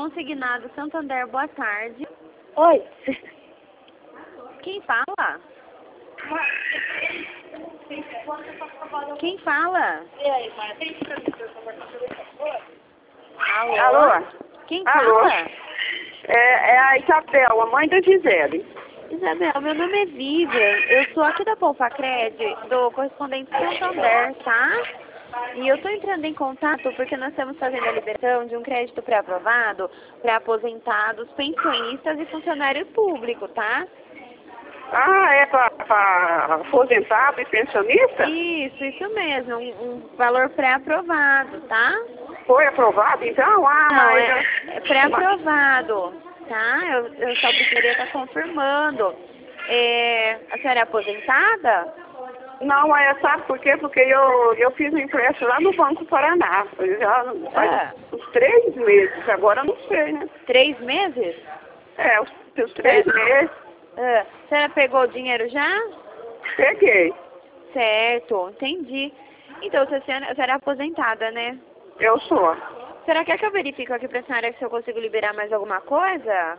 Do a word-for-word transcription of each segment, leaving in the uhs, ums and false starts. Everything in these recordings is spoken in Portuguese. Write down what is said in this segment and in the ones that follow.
Consignado Santander, boa tarde. Oi. Quem fala? Quem fala? Alô? Alô? Quem Alô? fala? É, é a Isabel, a mãe da Gisele. Isabel, meu nome é Vivian. Eu sou aqui da Polpacred, do correspondente Santander, tá? E eu estou entrando em contato porque nós estamos fazendo a liberação de um crédito pré-aprovado para aposentados, pensionistas e funcionários públicos, tá? Ah, é para aposentado e pensionista? Isso, isso mesmo, um, um valor pré-aprovado, tá? Foi aprovado então? Ah, Não, mas... é, é pré-aprovado, tá? Eu, eu só precisaria estar confirmando. É, a senhora é aposentada? Não, é, sabe por quê? Porque eu, eu fiz um empréstimo lá no Banco Paraná. Já faz Ah, uns três meses, agora eu não sei, né? três meses? É, os, os três É. meses. Ah, a senhora pegou o dinheiro já? Peguei. Certo, entendi. Então, se a senhora, a senhora é aposentada, né? Eu sou. Será que é que eu verifico aqui pra senhora se eu consigo liberar mais alguma coisa?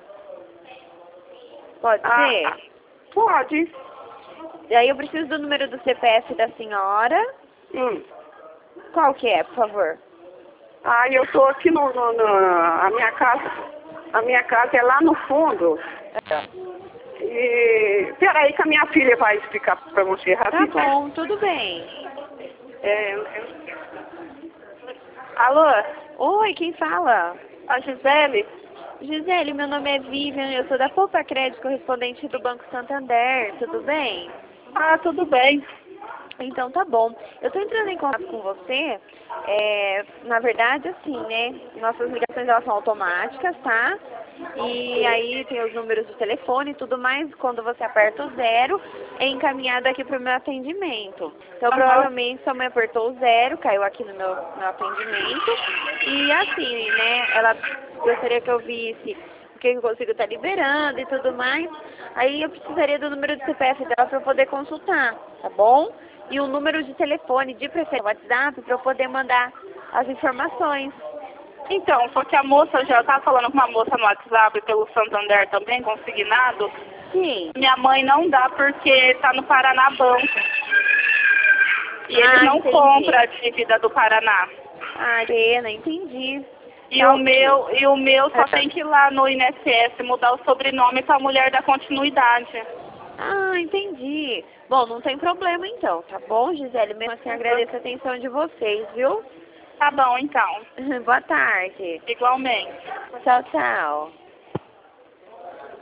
Pode Ah, ser? pode. E aí eu preciso do número do C P F da senhora. Hum. Qual que é, por favor? Ah, eu tô aqui no, no, no... A minha casa... A minha casa é lá no fundo. E... Peraí que a minha filha vai explicar pra você Tá rapidinho. bom, tudo bem. É... Alô? Oi, quem fala? A Gisele? Gisele, meu nome é Vivian, eu sou da Poupa Crédito, correspondente do Banco Santander, tudo bem? Ah, tudo bem. Então tá bom. Eu estou entrando em contato com você, é, na verdade assim, né, nossas ligações elas são automáticas, tá? E aí tem os números de telefone e tudo mais, quando você aperta o zero, é encaminhado aqui para o meu atendimento. Então Aham. provavelmente sua mãe apertou o zero, caiu aqui no meu, meu atendimento, e assim, né, ela gostaria que eu visse o que eu consigo estar liberando e tudo mais, aí eu precisaria do número de C P F dela para eu poder consultar, tá bom? E o número de telefone, de preferência WhatsApp, para eu poder mandar as informações. Então, só que a moça já tá falando com uma moça no WhatsApp pelo Santander também, consignado. Sim. Minha mãe não dá porque tá no Paraná Banco. E eles Ah, não entendi. compram a dívida do Paraná. Ah, pena, entendi. E Tá o ok. meu, e o meu só Ah. tem que ir lá no I N S S mudar o sobrenome pra mulher da continuidade. Ah, entendi. Bom, não tem problema então, tá bom, Gisele? Mesmo assim, agradeço a atenção de vocês, viu? Tá bom, então. Boa tarde. Igualmente. Tchau, tchau.